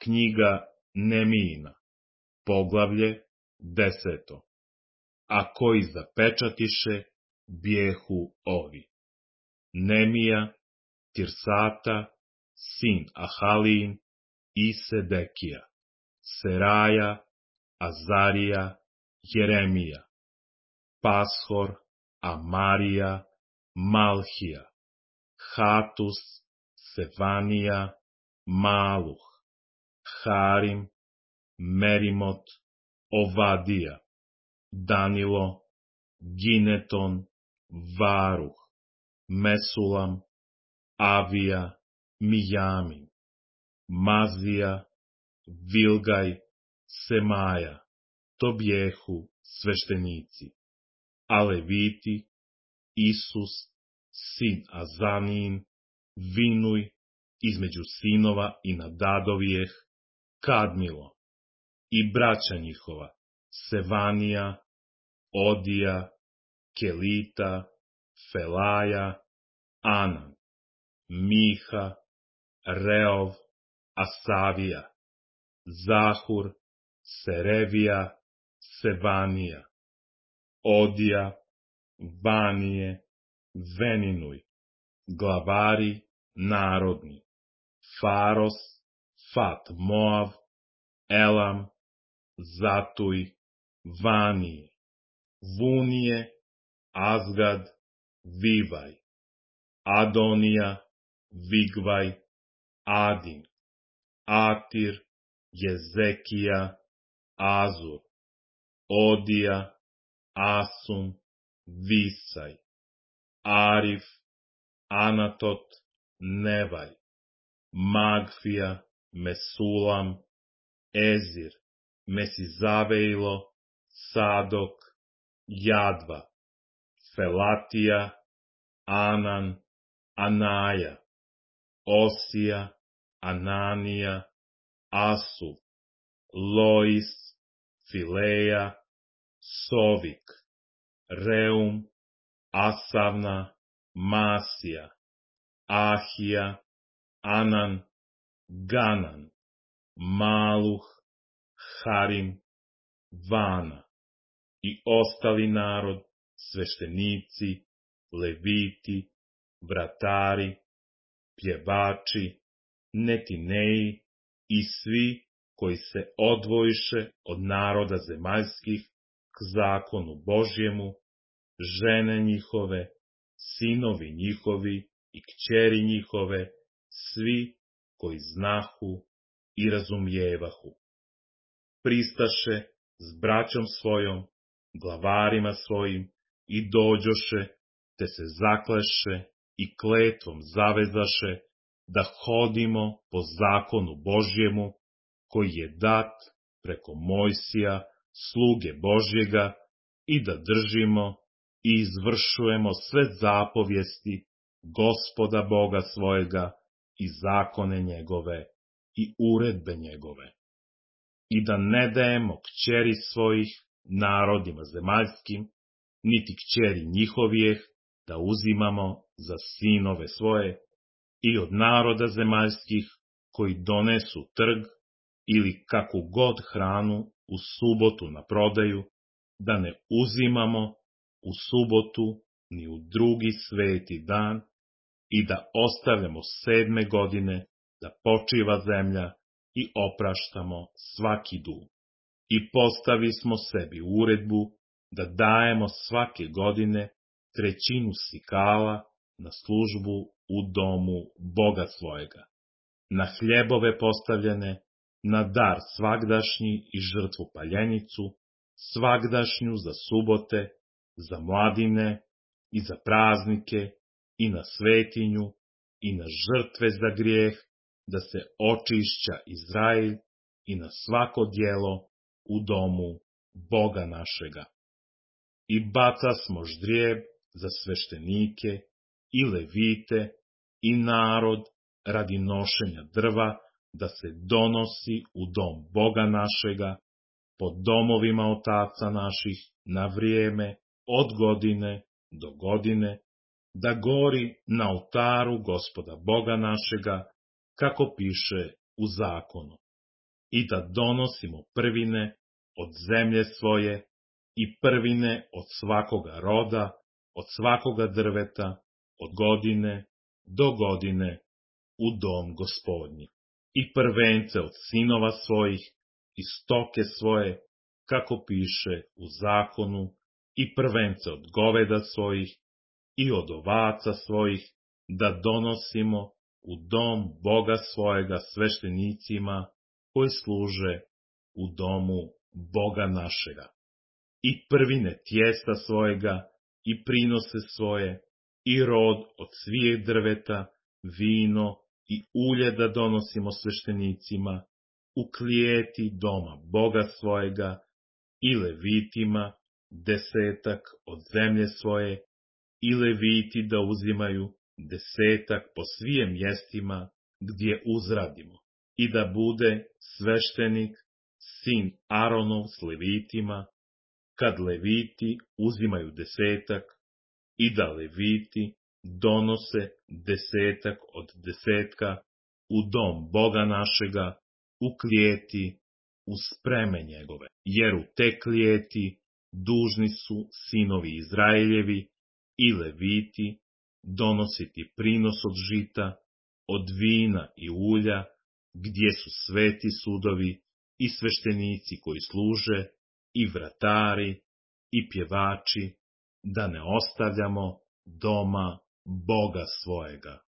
Knjiga Nemijina, poglavlje 10. A koji zapečatiše, bijehu ovi: Nemija, Tirsata, sin Ahalijin, i Sedekija, Seraja, Azarija, Jeremija, Pashor, Amarija, Malhija, Hatus, Sevanija, Maluh, Harim, Merimot, Ovadija, Danilo, Gineton, Varuh, Mesulam, Avija, Mijamin, Mazija, Vilgaj, Semaja. To bijehu sveštenici. A Leviti: Isus, sin Azanijin, Vinuj, između sinova i Nadadovijeh, Kadmilo, i braća njihova, Sevanija, Odija, Kelita, Felaja, Anan, Miha, Reov, Asavija, Zahur, Serevija, Sevanija, Odija, Vanije, Veninuj, glavari narodni, Faros, Fat Moav, Elam, Zatuj, Vanije, Vunije, Azgad, Vivaj, Adonija, Vigvaj, Adin, Atir, Jezekija, Azur, Odija, Asum, Visaj, Arif, Anatot, Nevaj, Magfija, Mesulam, Ezir, Mesizavejlo, Sadok, Jadva, Felatija, Anan, Anaja, Osija, Ananija, Asu, Lois, Fileja, Sovik, Reum, Asavna, Masija, Ahija, Anan, Ganan, Maluh, Harim, Vana i ostali narod, sveštenici, leviti, vratari, pjevači, netineji i svi koji se odvojiše od naroda zemaljskih k zakonu Božjemu, žene njihove, sinovi njihovi i kćeri njihove, svi koji znahu i razumijevahu. Pristaše s braćom svojom, glavarima svojim, i dođoše, te se zakleše i kletvom zavezaše da hodimo po zakonu Božjemu, koji je dat preko Mojsija, sluge Božjega, i da držimo i izvršujemo sve zapovijesti Gospoda Boga svojega i zakone njegove i uredbe njegove. I da ne dajemo kćeri svojih narodima zemaljskim, niti kćeri njihovijeh da uzimamo za sinove svoje, i od naroda zemaljskih koji donesu trg ili kakvu god hranu u subotu na prodaju, da ne uzimamo u subotu ni u drugi sveti dan, i da ostavljamo 7. godine da počiva zemlja i opraštamo svaki dug. I postavi smo sebi uredbu da dajemo svake godine 1/3 sikala na službu u domu Boga svojega, na hljebove postavljene, na dar svagdašnji i žrtvu paljenicu, svagdašnju za subote, za mladine i za praznike, i na svetinju, i na žrtve za grijeh, da se očišća Izrael, i na svako djelo u domu Boga našega. I baca smo ždrijeb za sveštenike i levite i narod radi nošenja drva, da se donosi u dom Boga našega, po domovima otaca naših, na vrijeme, od godine do godine, da gori na oltaru Gospoda Boga našega, kako piše u zakonu. i da donosimo prvine od zemlje svoje i prvine od svakoga roda, od svakoga drveta, od godine do godine u dom Gospodnji. I prvence od sinova svojih i stoke svoje, kako piše u zakonu, i prvence od goveda svojih i od ovaca svojih, da donosimo u dom Boga svojega sveštenicima koji služe u domu Boga našega. I prvine tijesta svojega i prinose svoje, i rod od svih drveta, vino i ulje da donosimo sveštenicima, u klijeti doma Boga svojega, i levitima 10 od zemlje svoje, i leviti da uzimaju 10 po svijem mjestima gdje uzradimo, i da bude sveštenik, sin Aronov s levitima, kad leviti uzimaju 10, i da leviti donose 10 od 10 u dom Boga našega, u klijeti, u spreme njegove. Jer u te klijeti dužni su sinovi Izraeljevi i leviti donositi prinos od žita, od vina i ulja, gdje su sveti sudovi i sveštenici koji služe, i vratari, i pjevači, da ne ostavljamo doma Boga svojega.